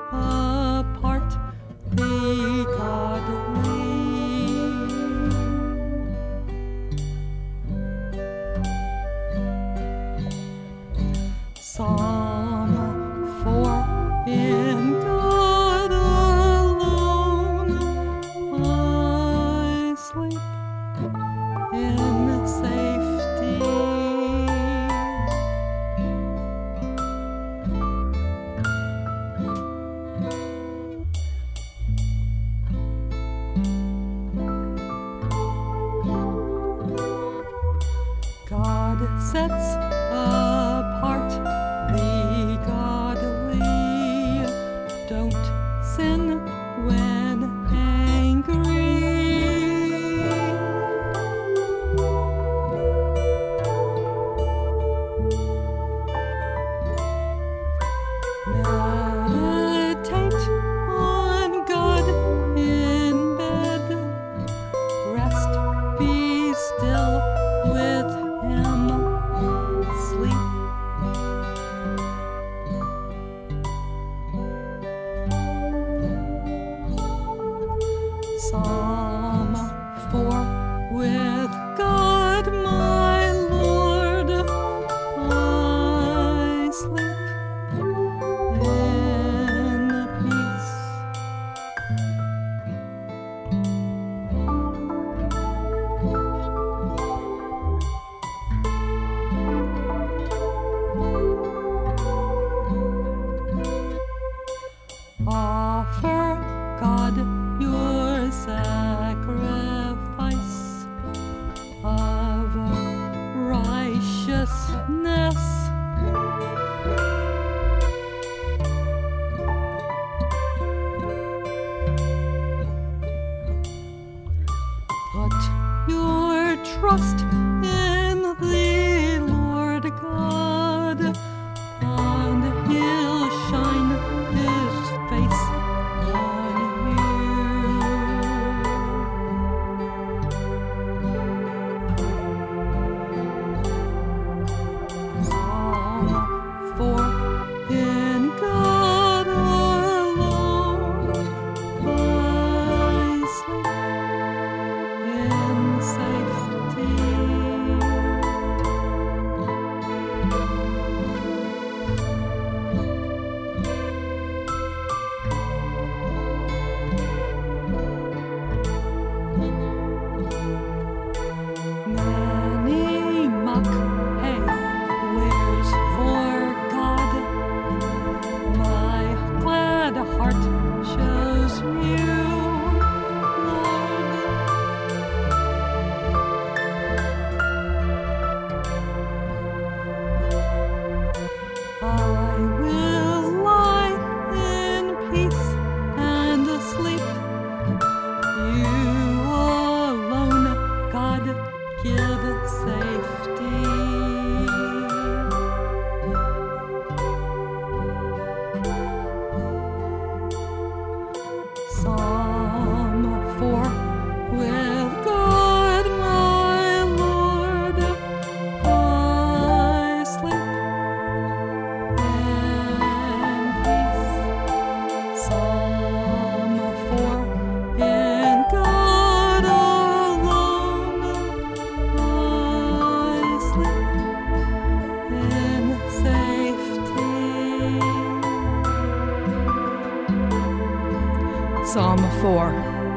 apart the godly. Psalm 4. In God alone I sleep in safety. God sets apart the godly. Don't sin when angry. Meditate on God in bed. Rest, be still with Him. Sleep. Psalm 4. With God my Lord I sleep in peace. Offer God your sacrifice of righteousness. Put your trust in the Lord God, and He'll shine His face on you. Psalm 4. In God alone I sleep in safety. Many mock, hey, where's for God? My glad heart shows you, Lord. I will lie in peace and sleep. You alone, God, give safety. Psalm 4. With God my Lord I sleep in peace. Psalm 4. In God alone I sleep in safety. Psalm 4.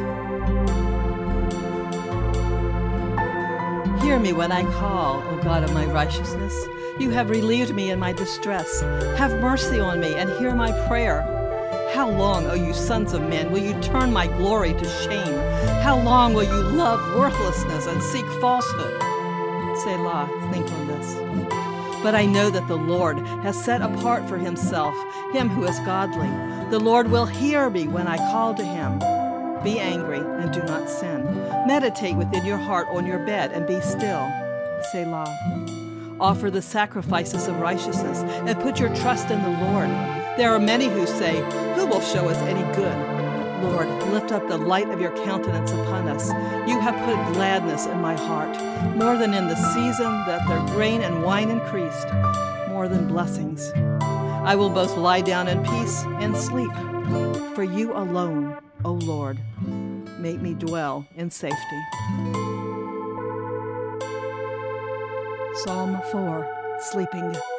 Hear me when I call, O God of my righteousness. You have relieved me in my distress. Have mercy on me and hear my prayer. How long, O you sons of men, will you turn my glory to shame? How long will you love worthlessness and seek falsehood? Selah, think on this. But I know that the Lord has set apart for Himself him who is godly. The Lord will hear me when I call to Him. Be angry and do not sin. Meditate within your heart on your bed and be still. Selah. Offer the sacrifices of righteousness and put your trust in the Lord. There are many who say, who will show us any good? Lord, lift up the light of your countenance upon us. You have put gladness in my heart, more than in the season that their grain and wine increased, more than blessings. I will both lie down in peace and sleep, For you alone, O Lord, make me dwell in safety. Psalm 4, Sleeping.